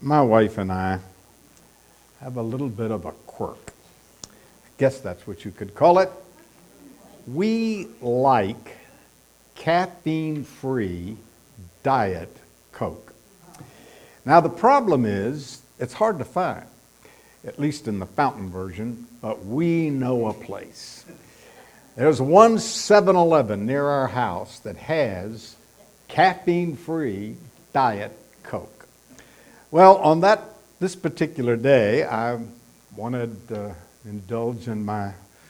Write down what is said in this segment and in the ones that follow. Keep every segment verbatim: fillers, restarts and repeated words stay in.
My wife and I have a little bit of a quirk. I guess that's what you could call it. We like caffeine-free Diet Coke. Now the problem is, it's hard to find, at least in the fountain version, but we know a place. There's one seven eleven near our house that has caffeine-free Diet Coke. Well, on that this particular day, I wanted to indulge in my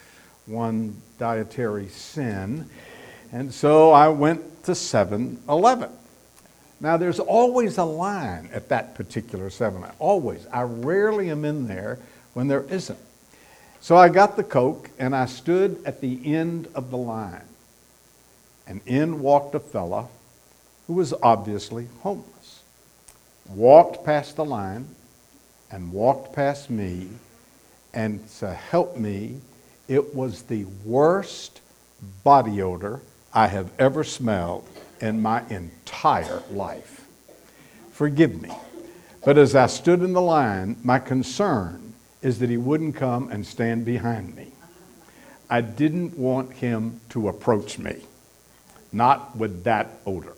one dietary sin, and so I went to seven eleven. Now, there's always a line at that particular seven eleven, always. I rarely am in there when there isn't. So I got the Coke, and I stood at the end of the line. And in walked a fella who was obviously homeless. Walked past the line, and walked past me, and so help me, it was the worst body odor I have ever smelled in my entire life. Forgive me. But as I stood in the line, my concern is that he wouldn't come and stand behind me. I didn't want him to approach me, not with that odor.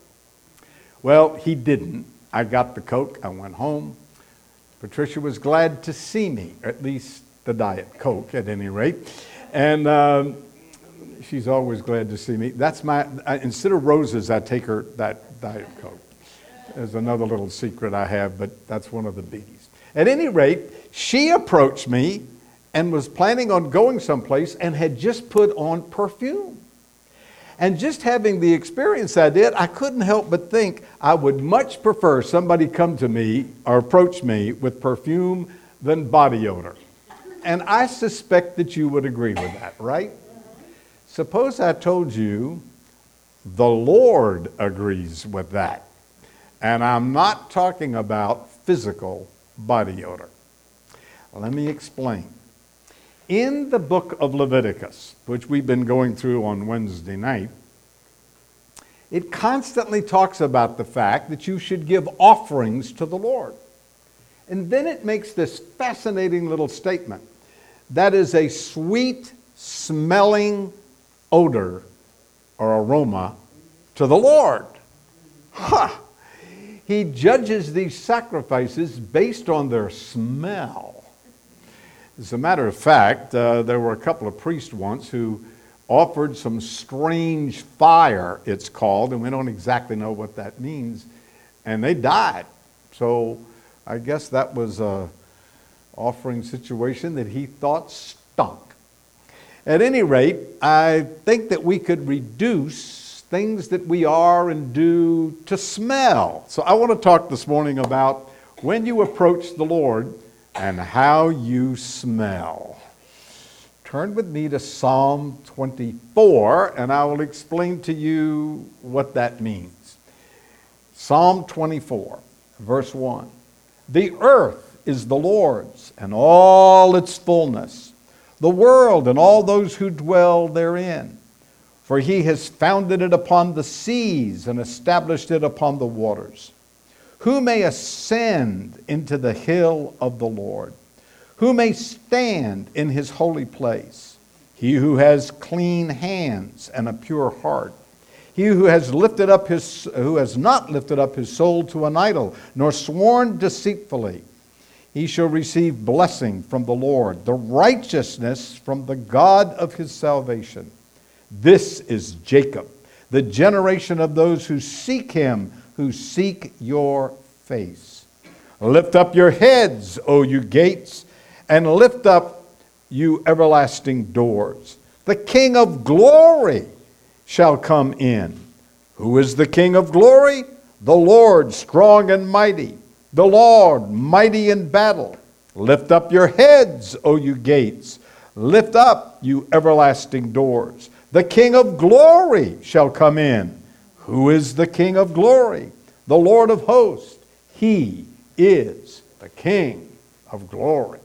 Well, he didn't. I got the Coke. I went home. Patricia was glad to see me, at least the Diet Coke at any rate. And um, she's always glad to see me. That's my, I, instead of roses, I take her that Diet Coke. There's another little secret I have, but that's one of the biggies. At any rate, she approached me and was planning on going someplace and had just put on perfume. And just having the experience I did, I couldn't help but think I would much prefer somebody come to me or approach me with perfume than body odor. And I suspect that you would agree with that, right? Suppose I told you the Lord agrees with that. And I'm not talking about physical body odor. Let me explain. In the book of Leviticus, which we've been going through on Wednesday night, it constantly talks about the fact that you should give offerings to the Lord. And then it makes this fascinating little statement. That is a sweet smelling odor or aroma to the Lord. Ha! He judges these sacrifices based on their smell. As a matter of fact, uh, there were a couple of priests once who offered some strange fire, it's called, and we don't exactly know what that means, and they died. So I guess that was a offering situation that he thought stunk. At any rate, I think that we could reduce things that we are and do to smell. So I want to talk this morning about when you approach the Lord and how you smell. Turn with me to Psalm twenty-four, and I will explain to you what that means. Psalm twenty-four, verse one. The earth is the Lord's, and all its fullness, the world and all those who dwell therein. For he has founded it upon the seas and established it upon the waters. Who may ascend into the hill of the Lord? Who may stand in his holy place? He who has clean hands and a pure heart. He who has lifted up his who has not lifted up his soul to an idol, nor sworn deceitfully. He shall receive blessing from the Lord, the righteousness from the God of his salvation. This is Jacob, the generation of those who seek him, who seek your face. Lift up your heads, O you gates, and lift up, you everlasting doors. The King of glory shall come in. Who is the King of glory? The Lord strong and mighty, the Lord mighty in battle. Lift up your heads, O you gates. Lift up, you everlasting doors. The King of glory shall come in. Who is the King of glory? The Lord of hosts. He is the King of glory.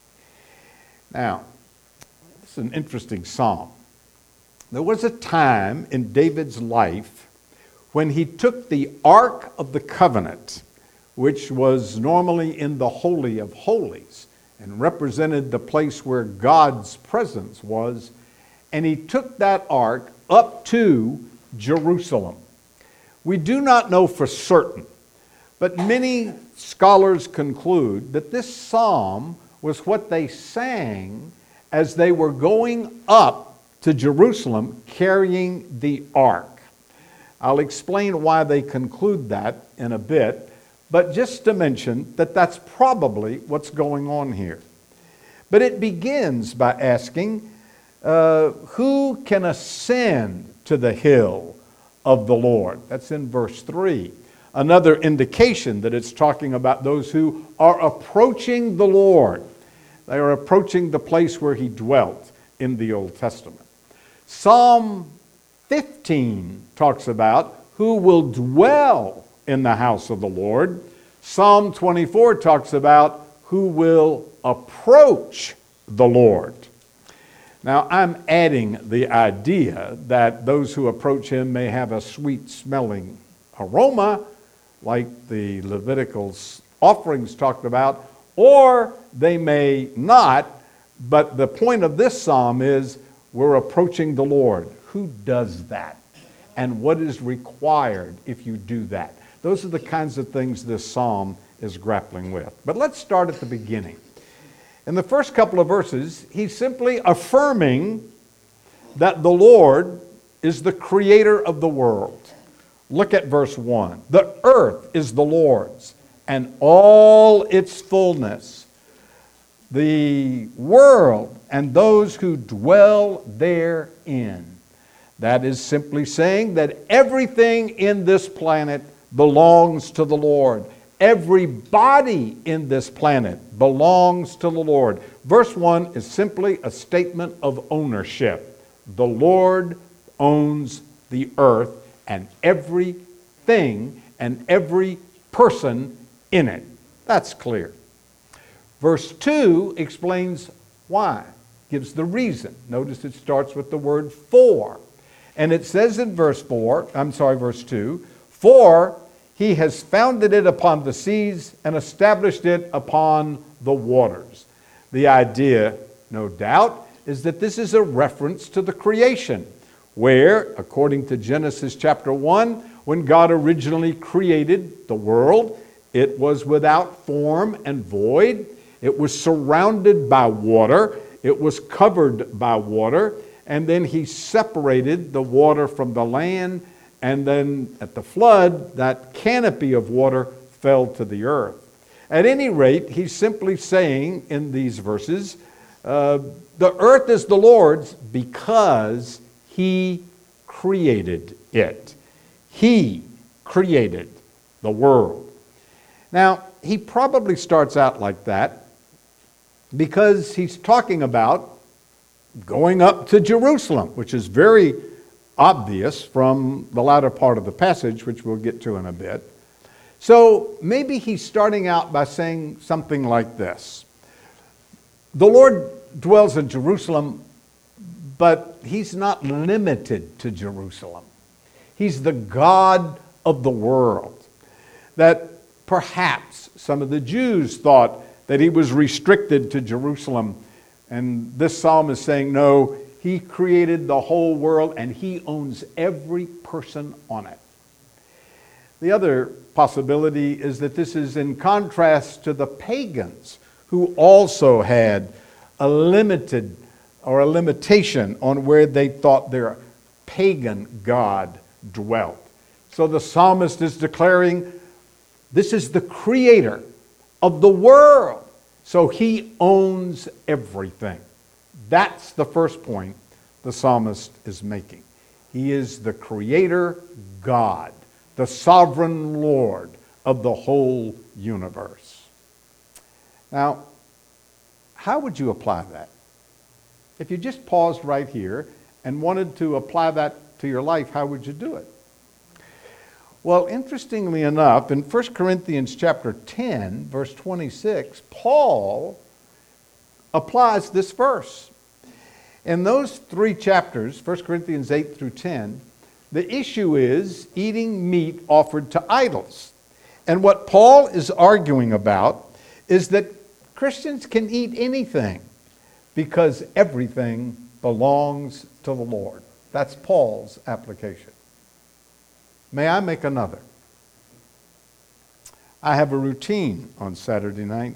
Now, this is an interesting psalm. There was a time in David's life when he took the Ark of the Covenant, which was normally in the Holy of Holies and represented the place where God's presence was. And he took that ark up to Jerusalem. We do not know for certain, but many scholars conclude that this psalm was what they sang as they were going up to Jerusalem carrying the ark. I'll explain why they conclude that in a bit, but just to mention that that's probably what's going on here. But it begins by asking, uh, who can ascend to the hill of the Lord? That's in verse three. Another indication that it's talking about those who are approaching the Lord. They are approaching the place where he dwelt in the Old Testament. Psalm fifteen talks about who will dwell in the house of the Lord. Psalm twenty-four talks about who will approach the Lord. Now, I'm adding the idea that those who approach him may have a sweet-smelling aroma, like the Levitical offerings talked about, or they may not, but the point of this psalm is we're approaching the Lord. Who does that? And what is required if you do that? Those are the kinds of things this psalm is grappling with. But let's start at the beginning. In the first couple of verses, he's simply affirming that the Lord is the creator of the world. Look at verse one. The earth is the Lord's, and all its fullness, the world and those who dwell therein. That is simply saying that everything in this planet belongs to the Lord. Everybody in this planet belongs to the Lord. Verse one is simply a statement of ownership. The Lord owns the earth and everything and every person in it. That's clear. Verse two explains why, gives the reason. Notice it starts with the word for. And it says in verse four, I'm sorry, verse two, for he has founded it upon the seas and established it upon the waters. The idea, no doubt, is that this is a reference to the creation, where, according to Genesis chapter one, when God originally created the world, it was without form and void. It was surrounded by water. It was covered by water. And then he separated the water from the land. And then at the flood, that canopy of water fell to the earth. At any rate, he's simply saying in these verses, uh, the earth is the Lord's because he created it. He created the world. Now, he probably starts out like that because he's talking about going up to Jerusalem, which is very obvious from the latter part of the passage, which we'll get to in a bit. So maybe he's starting out by saying something like this. The Lord dwells in Jerusalem, but he's not limited to Jerusalem. He's the God of the world. That perhaps some of the Jews thought that he was restricted to Jerusalem. And this psalm is saying, no, he created the whole world and he owns every person on it. The other possibility is that this is in contrast to the pagans who also had a limited or a limitation on where they thought their pagan God dwelt. So the psalmist is declaring, this is the creator of the world. So he owns everything. That's the first point the psalmist is making. He is the creator God, the sovereign Lord of the whole universe. Now, how would you apply that? If you just paused right here and wanted to apply that to your life, how would you do it? Well, interestingly enough, in First Corinthians chapter ten, verse twenty-six, Paul applies this verse. In those three chapters, First Corinthians eight through ten, the issue is eating meat offered to idols. And what Paul is arguing about is that Christians can eat anything because everything belongs to the Lord. That's Paul's application. May I make another? I have a routine on Saturday night.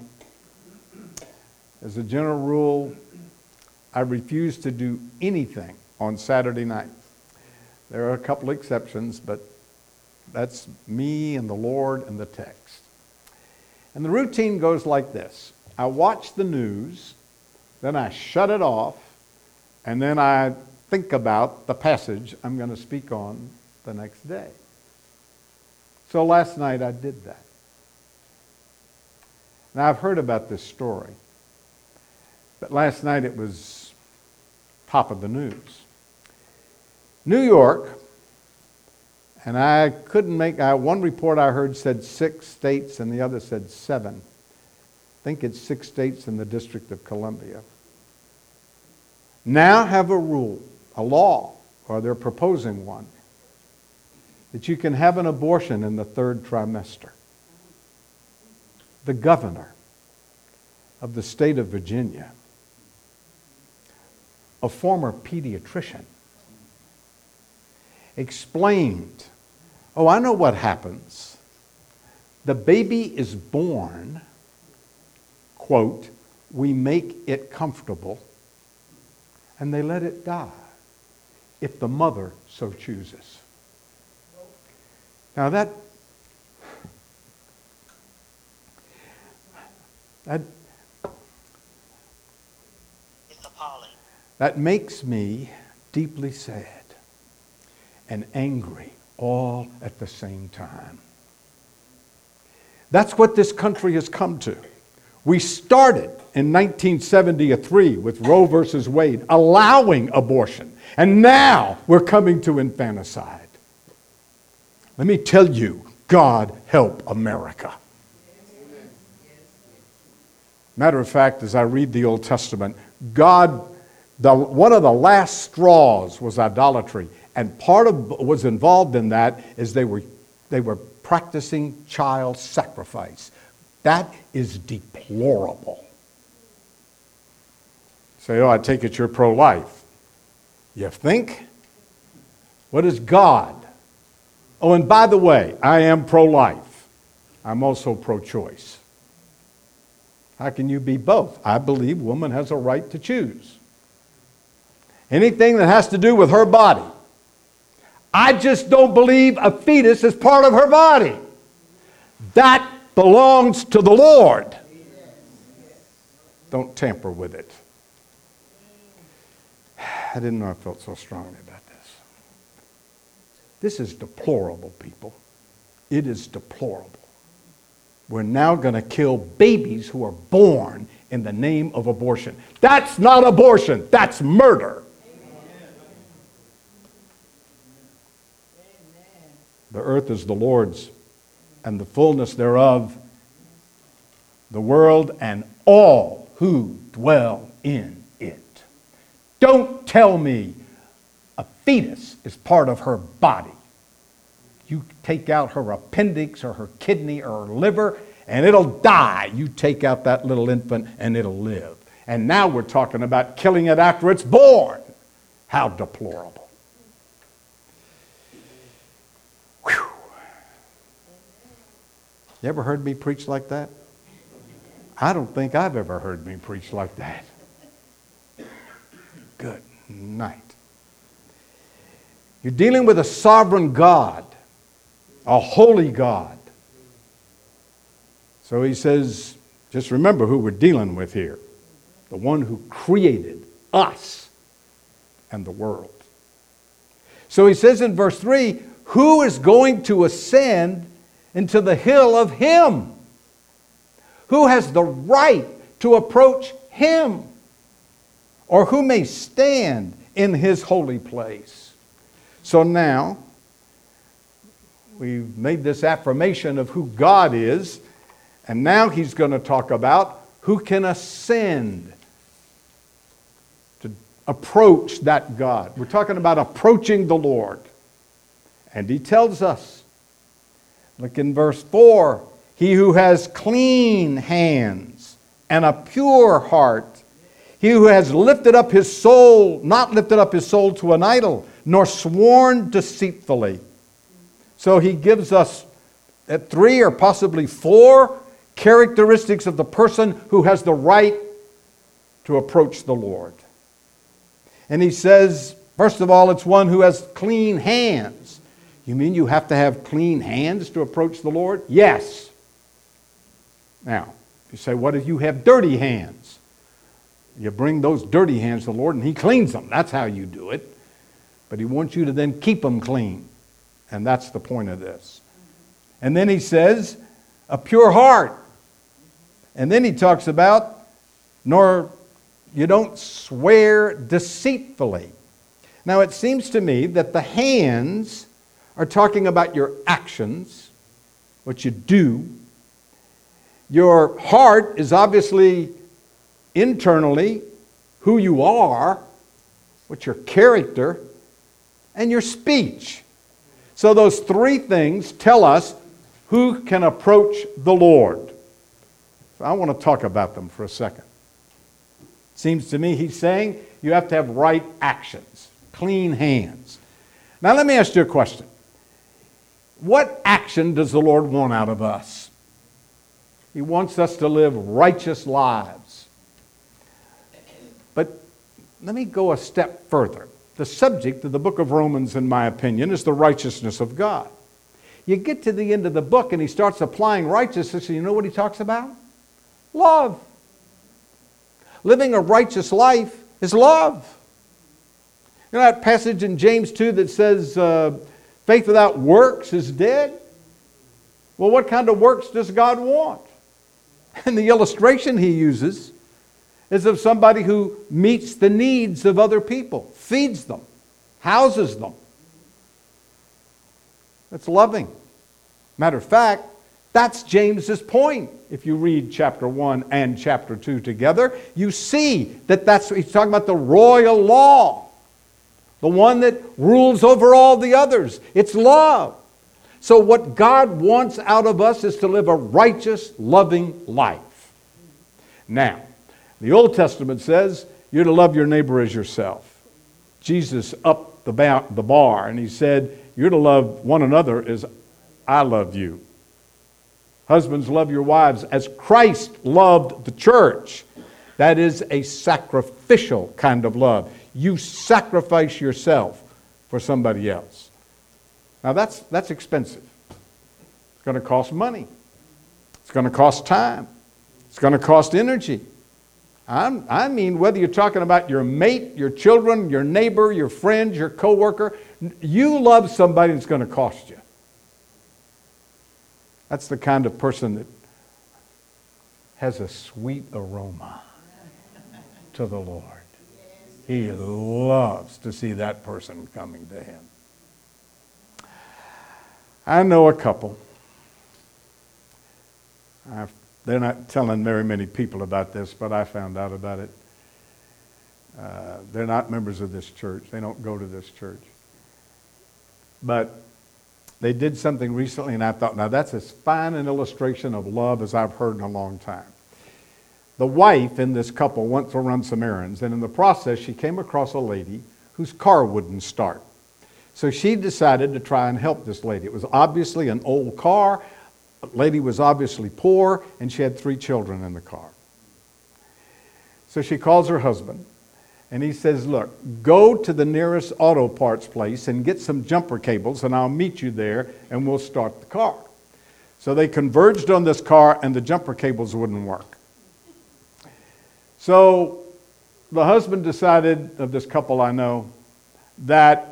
As a general rule, I refuse to do anything on Saturday night. There are a couple exceptions, but that's me and the Lord and the text. And the routine goes like this. I watch the news, then I shut it off, and then I think about the passage I'm going to speak on the next day. So last night I did that. Now I've heard about this story, but last night it was top of the news. New York, and I couldn't make, I, one report I heard said six states and the other said seven. I think it's six states in the District of Columbia. Now have a rule, a law, or they're proposing one, that you can have an abortion in the third trimester. The governor of the state of Virginia, a former pediatrician, explained, oh, I know what happens. The baby is born, quote, we make it comfortable, and they let it die if the mother so chooses. Now that, that, it's appalling. That makes me deeply sad and angry all at the same time. That's what this country has come to. We started in nineteen seventy-three with Roe versus Wade, allowing abortion. And now we're coming to infanticide. Let me tell you, God help America. Matter of fact, as I read the Old Testament, God, the, one of the last straws was idolatry. And part of what was involved in that is they were, they were practicing child sacrifice. That is deplorable. Say, oh, I take it you're pro-life. You think? What is God? Oh, and by the way, I am pro-life. I'm also pro-choice. How can you be both? I believe woman has a right to choose. Anything that has to do with her body. I just don't believe a fetus is part of her body. That belongs to the Lord. Don't tamper with it. I didn't know I felt so strongly about this. This is deplorable, people. It is deplorable. We're now going to kill babies who are born in the name of abortion. That's not abortion. That's murder. The earth is the Lord's, and the fullness thereof, the world and all who dwell in it. Don't tell me a fetus is part of her body. You take out her appendix or her kidney or her liver, and it'll die. You take out that little infant, and it'll live. And now we're talking about killing it after it's born. How deplorable. Whew. You ever heard me preach like that? I don't think I've ever heard me preach like that. Good night. You're dealing with a sovereign God, a holy God. So he says, just remember who we're dealing with here. The one who created us and the world. So he says in verse three, who is going to ascend into the hill of him? Who has the right to approach him? Or who may stand in his holy place? So now, we've made this affirmation of who God is, and now he's going to talk about who can ascend to approach that God. We're talking about approaching the Lord. And he tells us, Look in verse four. He who has clean hands and a pure heart, he who has lifted up his soul, not lifted up his soul to an idol, nor sworn deceitfully. So he gives us at three or possibly four characteristics of the person who has the right to approach the Lord. And he says, first of all, it's one who has clean hands. You mean you have to have clean hands to approach the Lord? Yes. Now, you say, what if you have dirty hands? You bring those dirty hands to the Lord and He cleans them. That's how you do it. But He wants you to then keep them clean. And that's the point of this. And then He says, a pure heart. And then He talks about, nor you don't swear deceitfully. Now it seems to me that the hands are talking about your actions, what you do. Your heart is obviously internally who you are, what's your character, and your speech. So those three things tell us who can approach the Lord. So I want to talk about them for a second. Seems to me he's saying you have to have right actions, clean hands. Now let me ask you a question. What action does the Lord want out of us? He wants us to live righteous lives. But let me go a step further. The subject of the book of Romans, in my opinion, is the righteousness of God. You get to the end of the book and he starts applying righteousness, and you know what he talks about? Love. Living a righteous life is love. You know that passage in James two that says uh, faith without works is dead? Well, what kind of works does God want? And the illustration he uses is of somebody who meets the needs of other people, feeds them, houses them. That's loving. Matter of fact, that's James's point. If you read chapter one and chapter two together, you see that that's, he's talking about the royal law, the one that rules over all the others. It's love. So what God wants out of us is to live a righteous, loving life. Now, the Old Testament says you're to love your neighbor as yourself. Jesus upped the bar and he said you're to love one another as I love you. Husbands, love your wives as Christ loved the church. That is a sacrificial kind of love. You sacrifice yourself for somebody else. Now that's, that's expensive. It's going to cost money. It's going to cost time. It's going to cost energy. I'm, I mean, whether you're talking about your mate, your children, your neighbor, your friend, your coworker, you love somebody that's going to cost you. That's the kind of person that has a sweet aroma to the Lord. He loves to see that person coming to Him. I know a couple. I've, they're not telling very many people about this, but I found out about it. Uh, they're not members of this church. They don't go to this church. But they did something recently, and I thought, now that's as fine an illustration of love as I've heard in a long time. The wife in this couple went to run some errands, and in the process, she came across a lady whose car wouldn't start. So she decided to try and help this lady. It was obviously an old car. The lady was obviously poor, and she had three children in the car. So she calls her husband, and he says, look, go to the nearest auto parts place and get some jumper cables, and I'll meet you there, and we'll start the car. So they converged on this car, and the jumper cables wouldn't work. So the husband decided, of this couple I know, that,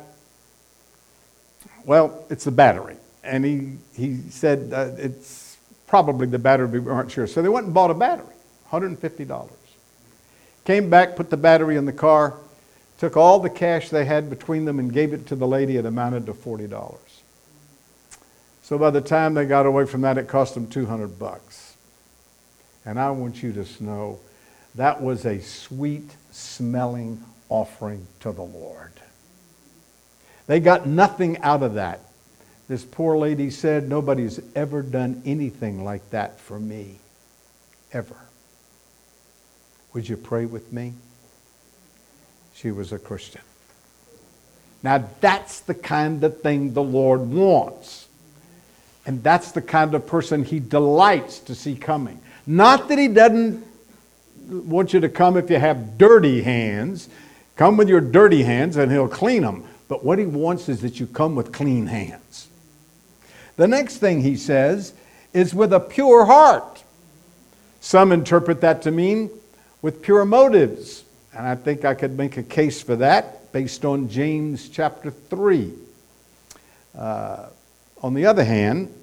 well, it's the battery. And he, he said uh, it's probably the battery, we weren't sure. So they went and bought a battery, one hundred fifty dollars. Came back, put the battery in the car, took all the cash they had between them and gave it to the lady. It amounted to forty dollars. So by the time they got away from that, it cost them two hundred bucks. And I want you to know that was a sweet smelling offering to the Lord. They got nothing out of that. This poor lady said, nobody's ever done anything like that for me. Ever. Would you pray with me? She was a Christian. Now that's the kind of thing the Lord wants. And that's the kind of person He delights to see coming. Not that He doesn't want you to come if you have dirty hands. Come with your dirty hands and He'll clean them. But what He wants is that you come with clean hands. The next thing He says is with a pure heart. Some interpret that to mean with pure motives. And I think I could make a case for that based on James chapter three. Uh, on the other hand,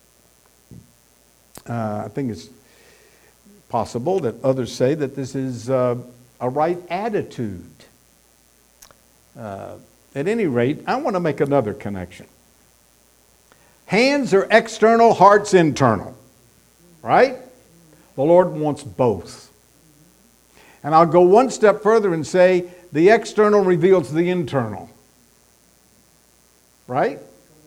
uh, I think it's possible that others say that this is uh, a right attitude. Uh, at any rate, I want to make another connection. Hands are external, heart's internal. Right? The Lord wants both. And I'll go one step further and say the external reveals the internal. Right?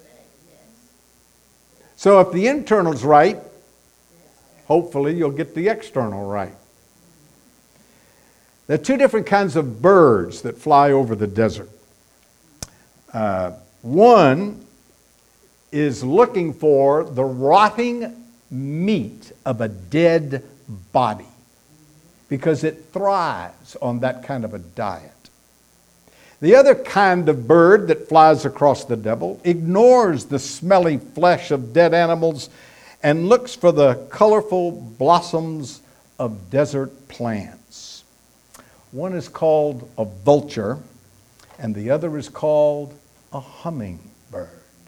So if the internal's right, hopefully you'll get the external right. There are two different kinds of birds that fly over the desert. Uh, one is looking for the rotting meat of a dead body because it thrives on that kind of a diet. The other kind of bird that flies across the devil ignores the smelly flesh of dead animals and looks for the colorful blossoms of desert plants. One is called a vulture, and the other is called a hummingbird.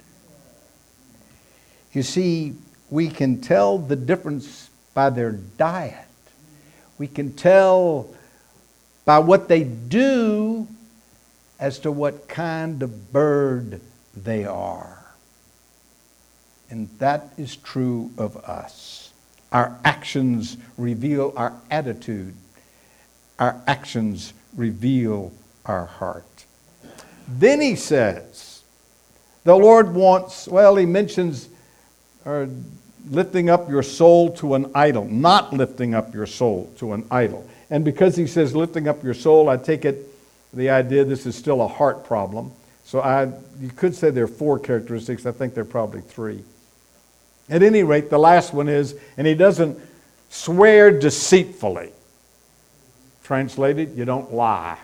You see, we can tell the difference by their diet. We can tell by what they do as to what kind of bird they are. And that is true of us. Our actions reveal our attitude. Our actions reveal our heart. Then he says, the Lord wants, well, he mentions or lifting up your soul to an idol, not lifting up your soul to an idol. And because he says lifting up your soul, I take it the idea this is still a heart problem. So I, you could say there are four characteristics. I think there are probably three. At any rate, the last one is, and he doesn't swear deceitfully. Translated, you don't lie.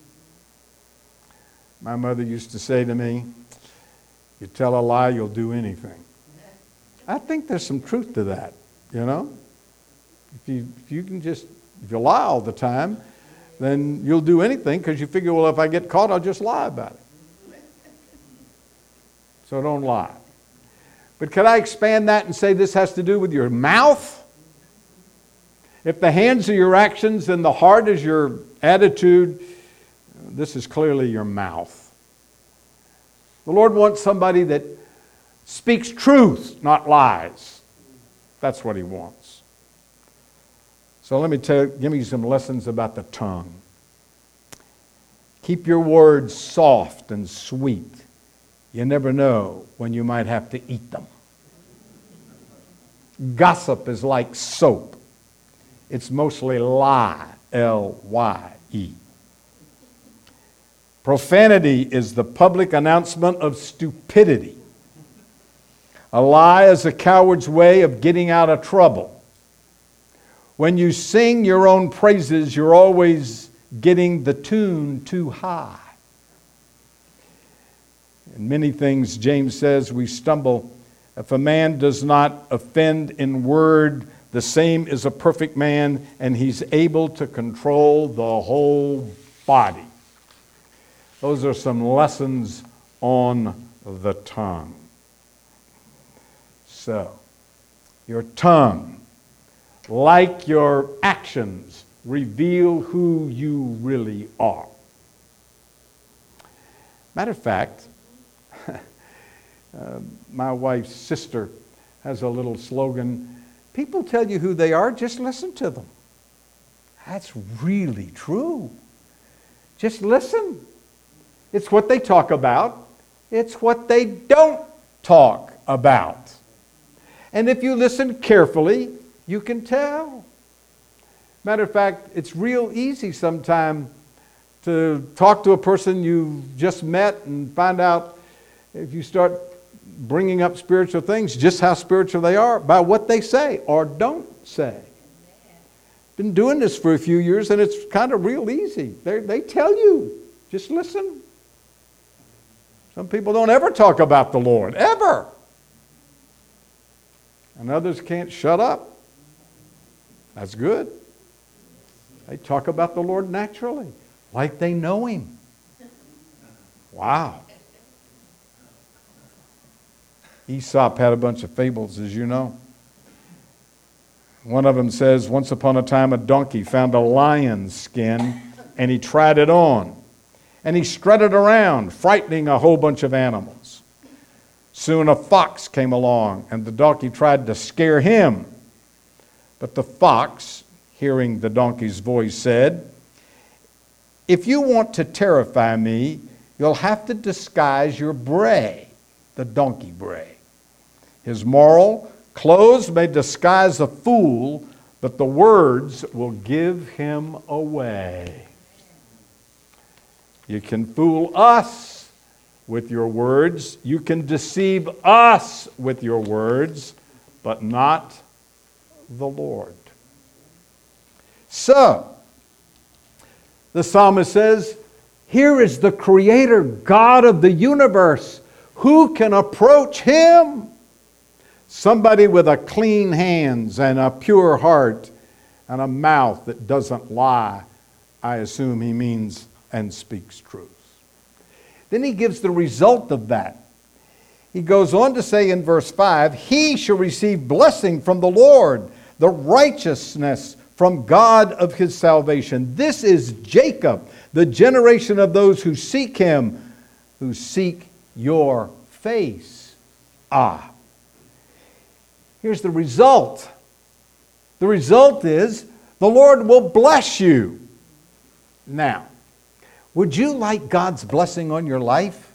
My mother used to say to me, you tell a lie, you'll do anything. I think there's some truth to that, you know. If you, if you can just, if you lie all the time, then you'll do anything because you figure, well, if I get caught, I'll just lie about it. So don't lie. But could I expand that and say this has to do with your mouth? If the hands are your actions and the heart is your attitude, this is clearly your mouth. The Lord wants somebody that speaks truth, not lies. That's what He wants. So let me tell you, give me some lessons about the tongue. Keep your words soft and sweet. You never know when you might have to eat them. Gossip is like soap. It's mostly lie, L Y E. Profanity is the public announcement of stupidity. A lie is a coward's way of getting out of trouble. When you sing your own praises, you're always getting the tune too high. In many things, James says, we stumble. If a man does not offend in word, the same is a perfect man, and he's able to control the whole body. Those are some lessons on the tongue. So, your tongue, like your actions, reveal who you really are. Matter of fact, uh, my wife's sister has a little slogan, people tell you who they are, just listen to them. That's really true. Just listen. It's what they talk about. It's what they don't talk about. And if you listen carefully, you can tell. Matter of fact, it's real easy sometimes to talk to a person you just met and find out, if you start bringing up spiritual things, just how spiritual they are by what they say or don't say. Been doing this for a few years and it's kind of real easy. They they tell you, just listen. Some people don't ever talk about the Lord, ever. And others can't shut up. That's good. They talk about the Lord naturally, like they know Him. Wow. Aesop had a bunch of fables, as you know. One of them says, once upon a time a donkey found a lion's skin and he tried it on. And he strutted around, frightening a whole bunch of animals. Soon a fox came along and the donkey tried to scare him. But the fox, hearing the donkey's voice, said, "If you want to terrify me, you'll have to disguise your bray," the donkey bray. His moral, clothes may disguise a fool, but the words will give him away. You can fool us with your words. You can deceive us with your words, but not the Lord. So, the psalmist says, here is the Creator, God of the universe. Who can approach Him? Somebody with a clean hands and a pure heart and a mouth that doesn't lie. I assume he means and speaks truth. Then he gives the result of that. He goes on to say in verse five, he shall receive blessing from the Lord, the righteousness from God of his salvation. This is Jacob, the generation of those who seek Him, who seek your face. Ah. Here's the result. The result is the Lord will bless you. Now, would you like God's blessing on your life?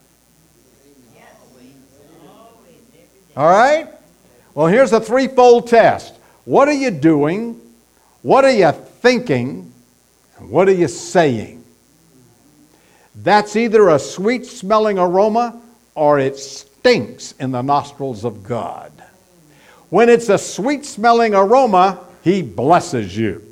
All right? Well, here's a threefold test. What are you doing? What are you thinking? And what are you saying? That's either a sweet-smelling aroma or it stinks in the nostrils of God. When it's a sweet-smelling aroma, He blesses you.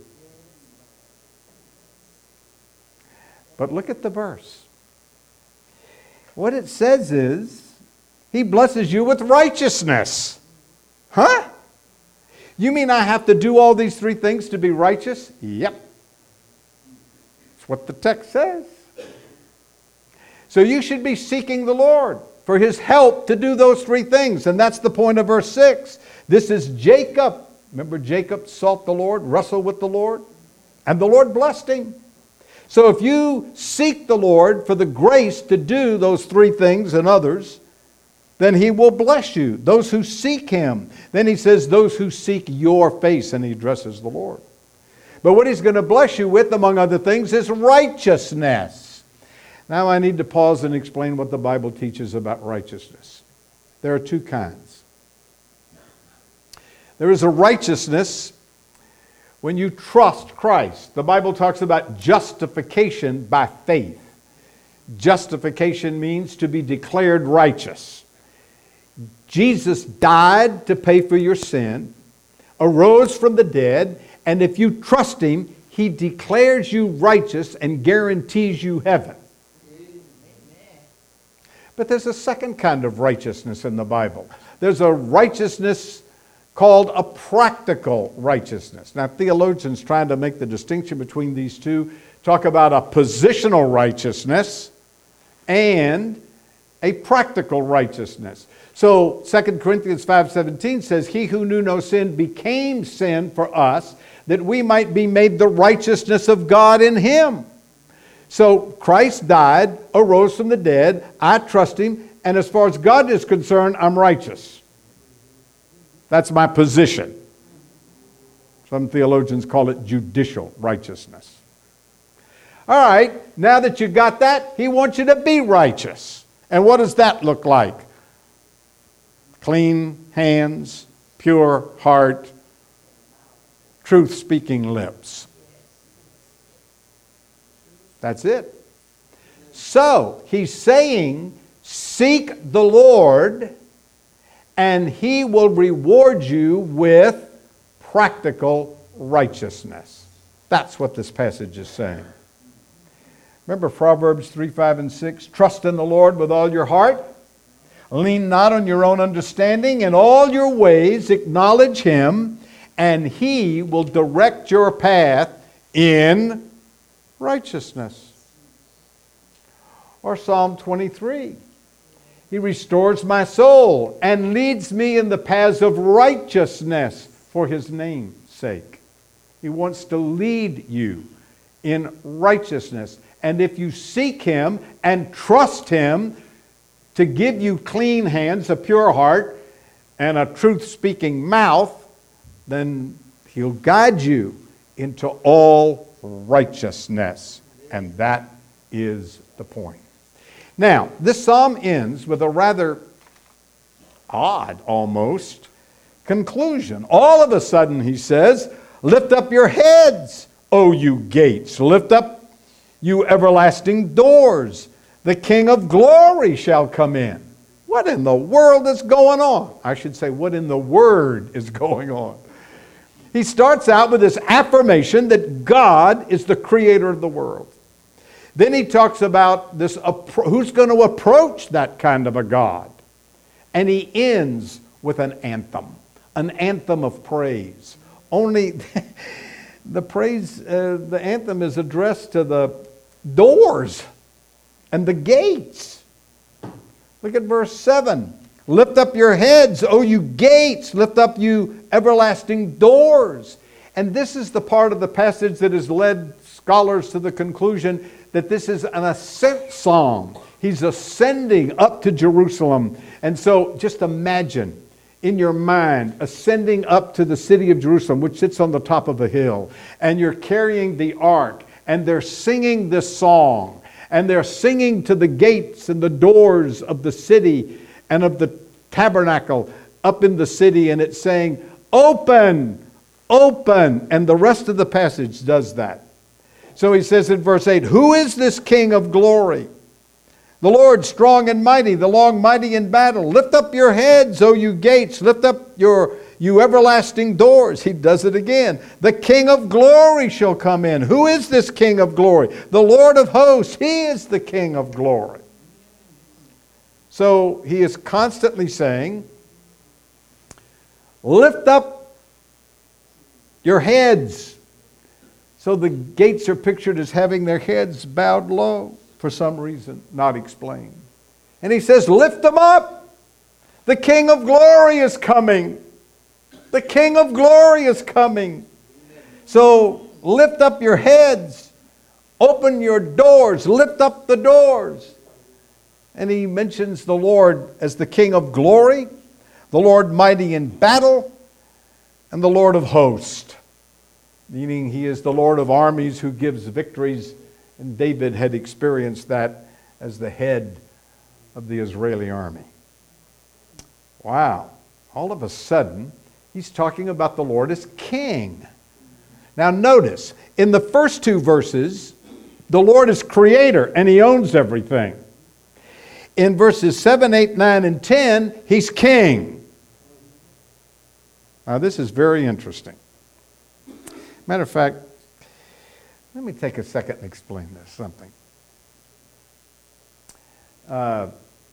But look at the verse. What it says is, He blesses you with righteousness. Huh? You mean I have to do all these three things to be righteous? Yep. That's what the text says. So you should be seeking the Lord for His help to do those three things. And that's the point of verse six. This is Jacob. Remember, Jacob sought the Lord, wrestled with the Lord, and the Lord blessed him. So if you seek the Lord for the grace to do those three things and others, then He will bless you. Those who seek Him. Then He says, those who seek your face, and He addresses the Lord. But what He's going to bless you with, among other things, is righteousness. Now I need to pause and explain what the Bible teaches about righteousness. There are two kinds. There is a righteousness when you trust Christ. The Bible talks about justification by faith. Justification means to be declared righteous. Jesus died to pay for your sin, arose from the dead, and if you trust Him, He declares you righteous and guarantees you heaven. But there's a second kind of righteousness in the Bible. There's a righteousness called a practical righteousness. Now, theologians trying to make the distinction between these two talk about a positional righteousness and a practical righteousness. So Second Corinthians five seventeen says, He who knew no sin became sin for us, that we might be made the righteousness of God in Him. So Christ died, arose from the dead, I trust Him, and as far as God is concerned, I'm righteous. That's my position. Some theologians call it judicial righteousness. All right, now that you got that, He wants you to be righteous. And what does that look like? clean hands, pure heart, truth-speaking lips. That's it. So, he's saying, seek the Lord, and He will reward you with practical righteousness. That's what this passage is saying. Remember Proverbs three, five, and six? Trust in the Lord with all your heart. Lean not on your own understanding. In all your ways acknowledge Him, and He will direct your path in righteousness. Or Psalm twenty-three. He restores my soul and leads me in the paths of righteousness for His name's sake. He wants to lead you in righteousness. And if you seek Him and trust Him to give you clean hands, a pure heart, and a truth-speaking mouth, then He'll guide you into all righteousness. And that is the point. Now, this psalm ends with a rather odd, almost, conclusion. All of a sudden, he says, lift up your heads, O you gates. Lift up, you everlasting doors. The King of glory shall come in. What in the world is going on? I should say, what in the Word is going on? He starts out with this affirmation that God is the creator of the world. Then he talks about this, who's going to approach that kind of a God. And he ends with an anthem, an anthem of praise. Only the praise, uh, the anthem is addressed to the doors and the gates. Look at verse seven. Lift up your heads, O you gates. Lift up you everlasting doors. And this is the part of the passage that has led scholars to the conclusion that this is an ascent psalm. He's ascending up to Jerusalem. And so just imagine in your mind ascending up to the city of Jerusalem, which sits on the top of a hill. And you're carrying the ark. And they're singing this song. And they're singing to the gates and the doors of the city and of the tabernacle up in the city. And it's saying, open, open. And the rest of the passage does that. So he says in verse eight, who is this King of glory? The Lord strong and mighty, the long mighty in battle. Lift up your heads, O you gates. Lift up your you everlasting doors. He does it again. The King of glory shall come in. Who is this King of glory? The Lord of hosts. He is the King of glory. So he is constantly saying, lift up your heads. So the gates are pictured as having their heads bowed low for some reason, not explained. And he says, lift them up. The King of glory is coming. The King of glory is coming. So lift up your heads. Open your doors. Lift up the doors. And he mentions the Lord as the King of glory, the Lord mighty in battle, and the Lord of hosts. Meaning he is the Lord of armies who gives victories. And David had experienced that as the head of the Israeli army. Wow. All of a sudden, he's talking about the Lord as king. Now notice, in the first two verses, the Lord is creator and he owns everything. In verses seven, eight, nine, and ten, he's king. Now this is very interesting. Matter of fact, let me take a second and explain this something. Uh,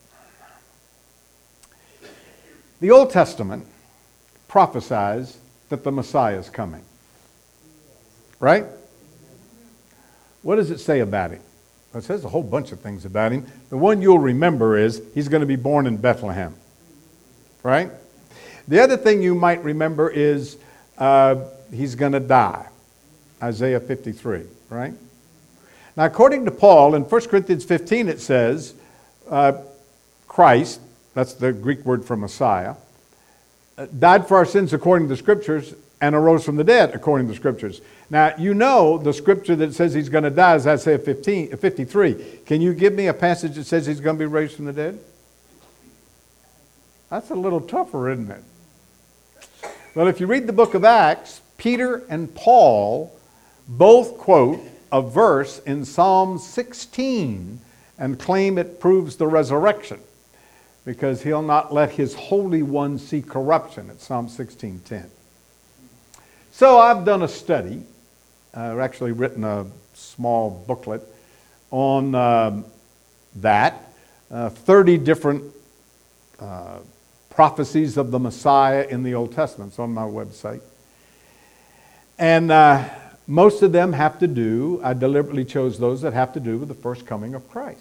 the Old Testament prophesies that the Messiah is coming. Right? What does it say about him? Well, it says a whole bunch of things about him. The one you'll remember is he's going to be born in Bethlehem. Right? The other thing you might remember is uh, he's going to die. Isaiah fifty-three, right? Now, according to Paul, in First Corinthians fifteen, it says, uh, Christ, that's the Greek word for Messiah, uh, died for our sins according to the Scriptures and arose from the dead according to the Scriptures. Now, you know the Scripture that says he's going to die is Isaiah fifteen, fifty-three. Can you give me a passage that says he's going to be raised from the dead? That's a little tougher, isn't it? Well, if you read the book of Acts, Peter and Paul both quote a verse in Psalm sixteen and claim it proves the resurrection, because he'll not let his Holy One see corruption. It's Psalm sixteen ten. So I've done a study. I've actually written a small booklet on um, that. Uh, thirty different uh, prophecies of the Messiah in the Old Testament. It's on my website. And uh, most of them have to do, I deliberately chose those that have to do with the first coming of Christ.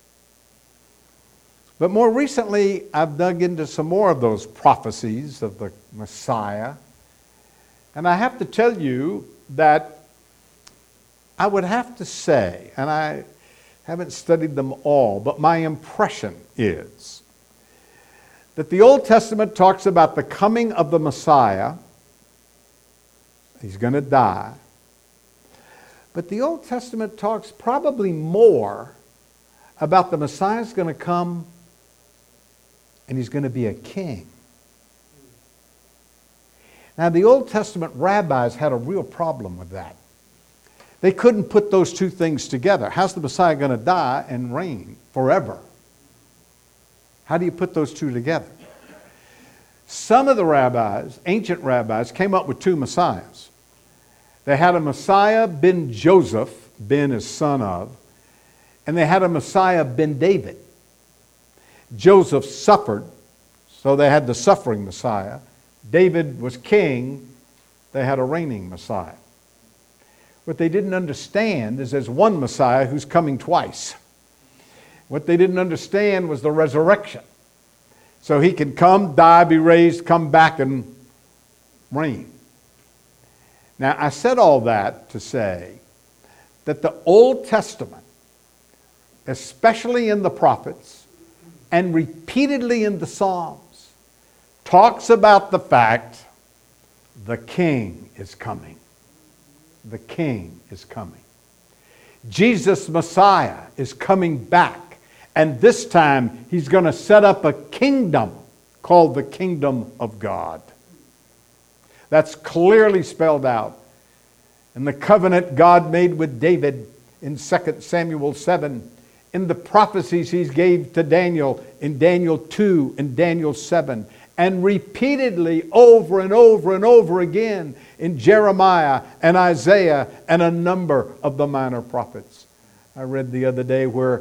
But more recently, I've dug into some more of those prophecies of the Messiah. And I have to tell you that I would have to say, and I haven't studied them all, but my impression is that the Old Testament talks about the coming of the Messiah. He's going to die. But the Old Testament talks probably more about the Messiah's going to come and he's going to be a king. Now, the Old Testament rabbis had a real problem with that. They couldn't put those two things together. How's the Messiah going to die and reign forever? How do you put those two together? Some of the rabbis, ancient rabbis, came up with two Messiahs. They had a Messiah ben Joseph, Ben is son of, and they had a Messiah ben David. Joseph suffered, so they had the suffering Messiah. David was king, they had a reigning Messiah. What they didn't understand is there's one Messiah who's coming twice. What they didn't understand was the resurrection. So he can come, die, be raised, come back and reign. Now, I said all that to say that the Old Testament, especially in the prophets and repeatedly in the Psalms, talks about the fact the king is coming. The king is coming. Jesus, Messiah, is coming back. And this time, he's going to set up a kingdom called the kingdom of God. That's clearly spelled out in the covenant God made with David in Second Samuel seven, in the prophecies he gave to Daniel in Daniel two and Daniel seven, and repeatedly over and over and over again in Jeremiah and Isaiah and a number of the minor prophets. I read the other day where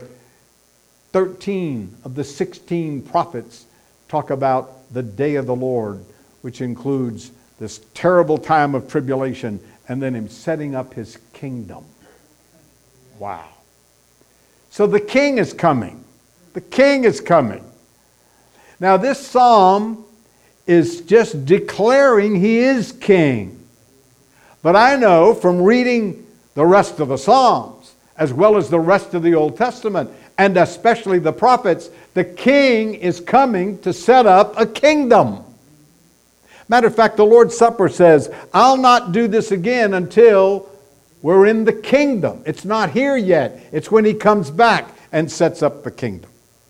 thirteen of the sixteen prophets talk about the day of the Lord, which includes this terrible time of tribulation and then him setting up his kingdom. Wow. So the king is coming. The king is coming. Now this psalm is just declaring he is king. But I know from reading the rest of the Psalms, as well as the rest of the Old Testament, and especially the prophets, the king is coming to set up a kingdom. Matter of fact, the Lord's Supper says, I'll not do this again until we're in the kingdom. It's not here yet. It's when he comes back and sets up the kingdom.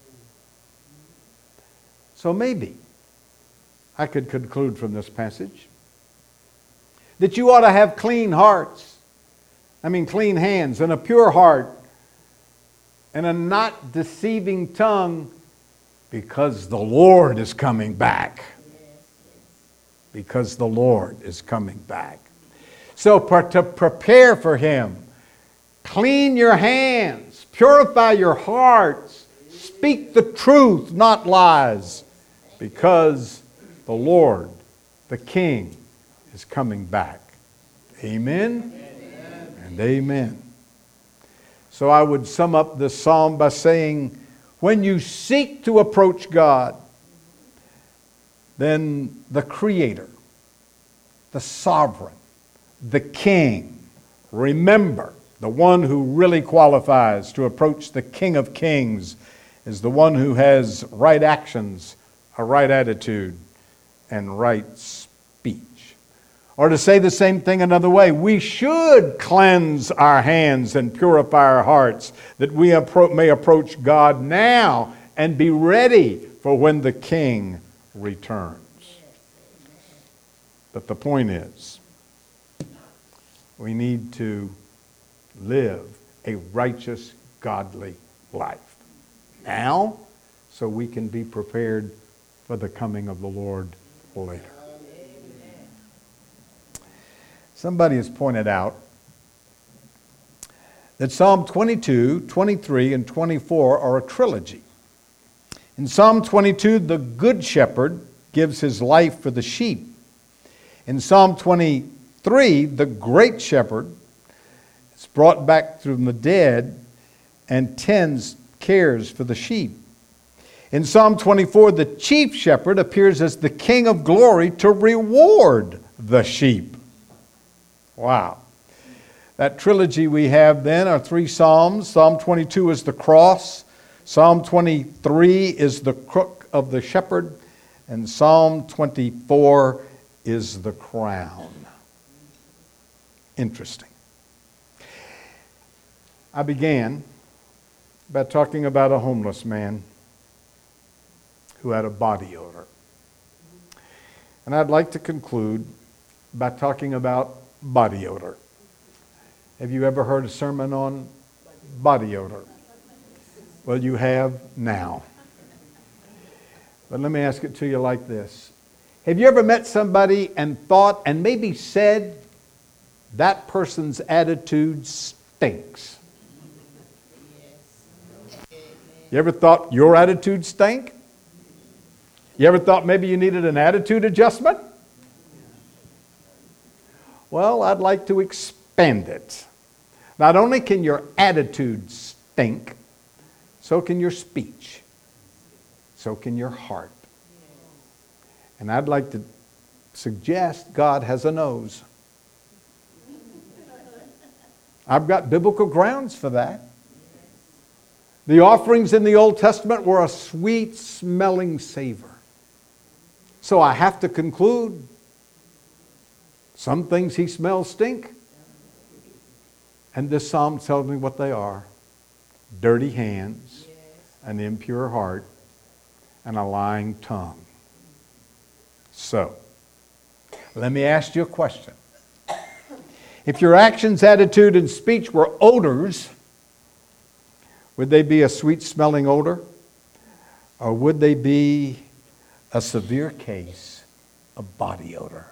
So maybe I could conclude from this passage that you ought to have clean hearts. I mean clean hands and a pure heart and a not deceiving tongue, because the Lord is coming back. Because the Lord is coming back. So to prepare for him, clean your hands, purify your hearts, speak the truth, not lies, because the Lord, the King, is coming back. Amen? Amen. And amen. So I would sum up this psalm by saying, when you seek to approach God, then the Creator, the Sovereign, the King, remember, the one who really qualifies to approach the King of Kings is the one who has right actions, a right attitude, and right speech. Or to say the same thing another way, we should cleanse our hands and purify our hearts that we appro- may approach God now and be ready for when the King returns. But the point is, we need to live a righteous, godly life now so we can be prepared for the coming of the Lord later. Somebody has pointed out that Psalm twenty-two, twenty-three, and twenty-four are a trilogy. In Psalm twenty-two, the Good Shepherd gives his life for the sheep. In Psalm twenty-three, the Great Shepherd is brought back from the dead and tends, cares for the sheep. In Psalm twenty-four, the Chief Shepherd appears as the King of glory to reward the sheep. Wow. That trilogy we have then are three Psalms. Psalm twenty-two is the cross. Psalm twenty-three is the crook of the shepherd. And Psalm twenty-four is the crown. Interesting. I began by talking about a homeless man who had a body odor. And I'd like to conclude by talking about body odor. Have you ever heard a sermon on body odor? Well, you have now. But let me ask it to you like this. Have you ever met somebody and thought and maybe said, that person's attitude stinks? You ever thought your attitude stank? You ever thought maybe you needed an attitude adjustment? Well, I'd like to expand it. Not only can your attitude stink, so can your speech. So can your heart. And I'd like to suggest God has a nose. I've got biblical grounds for that. The offerings in the Old Testament were a sweet-smelling savor. So I have to conclude, some things he smells stink. And this psalm tells me what they are. Dirty hands, an impure heart, and a lying tongue. So, let me ask you a question. If your actions, attitude, and speech were odors, would they be a sweet-smelling odor? Or would they be a severe case of body odor?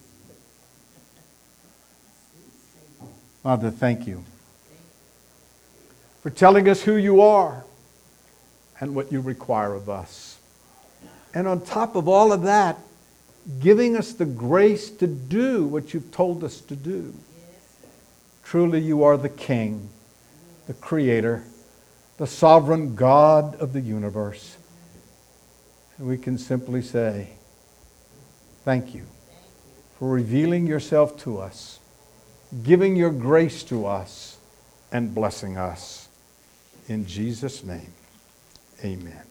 Father, thank you for telling us who you are and what you require of us. And on top of all of that, giving us the grace to do what you've told us to do. Truly, you are the King, the Creator, the sovereign God of the universe. And we can simply say, thank you for revealing yourself to us, giving your grace to us, and blessing us. In Jesus' name, amen.